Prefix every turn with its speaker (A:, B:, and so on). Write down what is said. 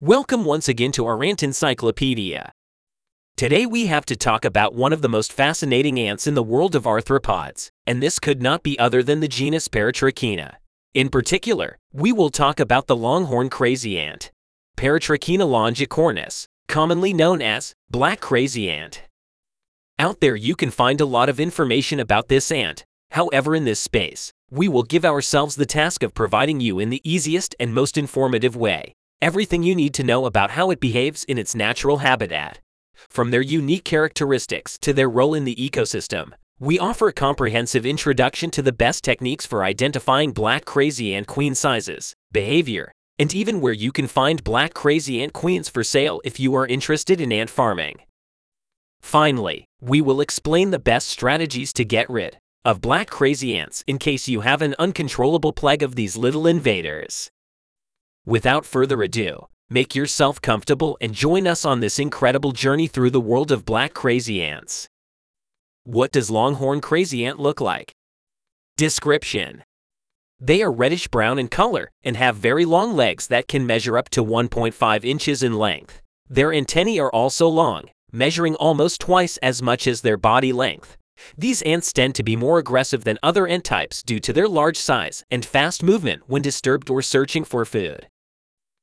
A: Welcome once again to our Ant Encyclopedia. Today we have to talk about one of the most fascinating ants in the world of arthropods, and this could not be other than the genus Paratrachina. In particular, we will talk about the longhorn crazy ant, Paratrachina longicornis, commonly known as black crazy ant. Out there you can find a lot of information about this ant. However, in this space, we will give ourselves the task of providing you in the easiest and most informative way everything you need to know about how it behaves in its natural habitat. From their unique characteristics to their role in the ecosystem, we offer a comprehensive introduction to the best techniques for identifying black crazy ant queen sizes, behavior, and even where you can find black crazy ant queens for sale if you are interested in ant farming. Finally, we will explain the best strategies to get rid of black crazy ants in case you have an uncontrollable plague of these little invaders. Without further ado, make yourself comfortable and join us on this incredible journey through the world of black crazy ants. What does longhorn crazy ant look like? Description: they are reddish-brown in color and have very long legs that can measure up to 1.5 inches in length. Their antennae are also long, measuring almost twice as much as their body length. These ants tend to be more aggressive than other ant types due to their large size and fast movement when disturbed or searching for food.